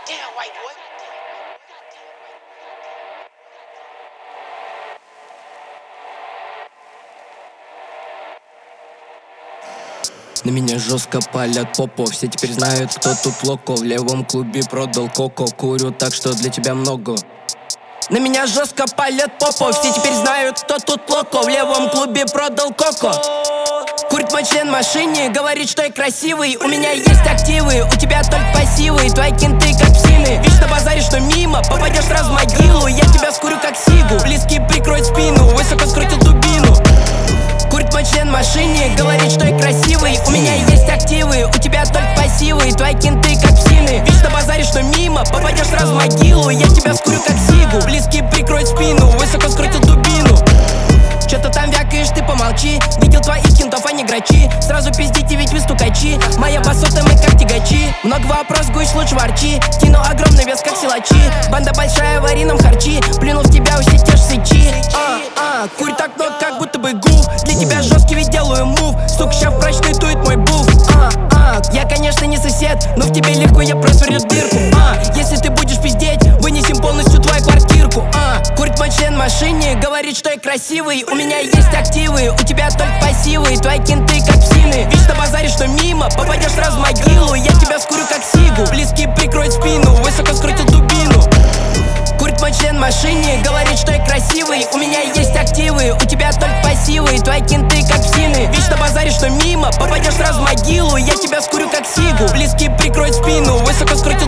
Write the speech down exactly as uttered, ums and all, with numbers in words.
Goddamn white boy. На меня жестко палят попо. Все теперь знают, кто тут локо. В левом клубе продал коко. Курю так, что для тебя много. На меня жестко палят попо. Все теперь знают, кто тут локо. В левом клубе продал коко. Курит мой член в машине, говорит, что я красивый. У меня есть активы, у тебя только пассивы. Твои кенты как псины. Вечно базаришь, что мимо, попадешь сразу в могилу. Я тебя скурю как сигу. Близкий прикроет спину, высоко скрутит дубину. Курит мой член в машине, говорит, что я красивый. У меня есть активы, у тебя только пассивы. Твои кенты как псины. Вечно базаришь, что мимо, попадешь сразу в могилу. Я тебя скурю как сигу. Близкий прикроет спину, высоко скрутит дубину. Чё-то там вякаешь, ты помолчи. Видел твоих кентов, они грачи. Сразу пиздите, ведь вы стукачи. Моя басота, мы как тягачи. Много вопрос, гусь, лучше ворчи. Кину огромный вес, как силачи. Банда большая, вари нам харчи. Плюнул в тебя, все те ж сычи. А, а, курь так много, как будто бы гуф. Для тебя жесткий, ведь делаю мув. Сука, ща в прачечной дует мой буф. А, а, я, конечно, не сосед, но в тебе легко я просверлю дырку. А, если ты будешь пиздеть, вынесем полностью твою квартирку. А, курит мой член в машине, говорит, что я красивый. У меня есть активы, у тебя только пассивы. Твои кенты как псины. Вечно базаришь, что мимо, попадешь сразу в могилу. Я тебя скурю как сигу. Близкий прикроет спину, высоко скрутит дубину. Курит мой член в машине, говорит, что я красивый. У меня есть активы, у тебя только пассивы. Твои кенты как псины. Вечно базаришь, что мимо, попадешь сразу в могилу. Я тебя скурю как сигу. Близкий прикроет спину, высоко скрутит